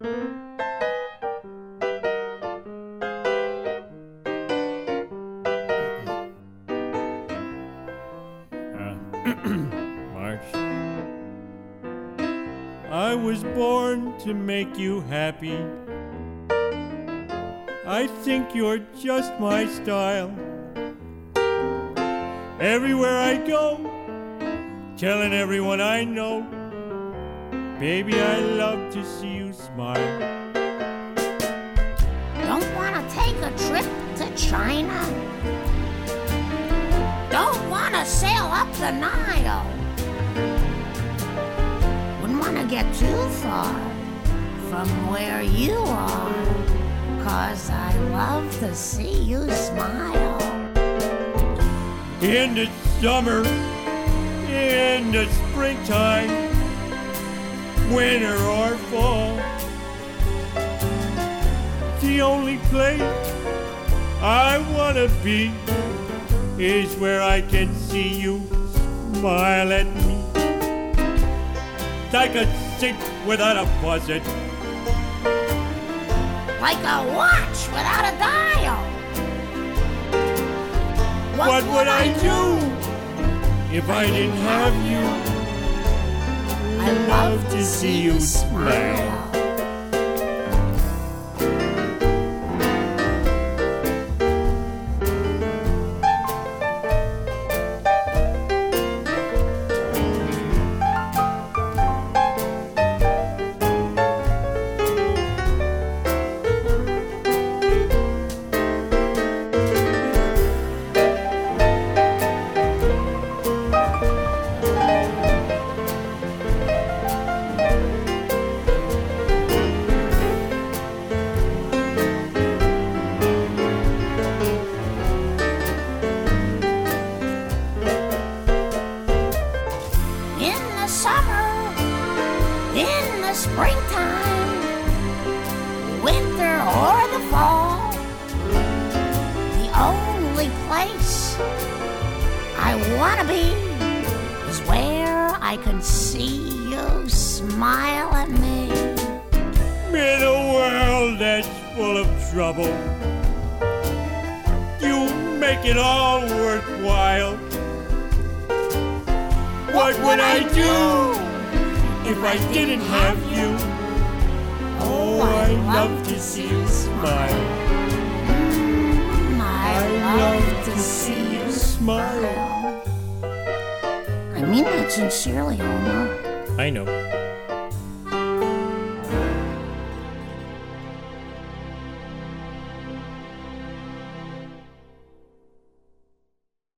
March. I was born to make you happy. I think you're just my style. Everywhere I go, telling everyone I know, baby, I love to see you smile. Don't wanna take a trip to China? Don't wanna sail up the Nile? Wouldn't wanna get too far from where you are, 'cause I love to see you smile. In the summer, in the springtime, winter or fall, the only place I wanna be is where I can see you smile at me. Like a seat without a faucet, Like a watch without a dial. what would I do if I didn't have you? I love to see you smile. Summer, in the springtime, winter or the fall, the only place I wanna be is where I can see you smile at me. In a world that's full of trouble, you make it all worthwhile. What would I do if I didn't have you? Oh, I love to see you smile. I love to see you smile. I mean that sincerely, Homer. I know.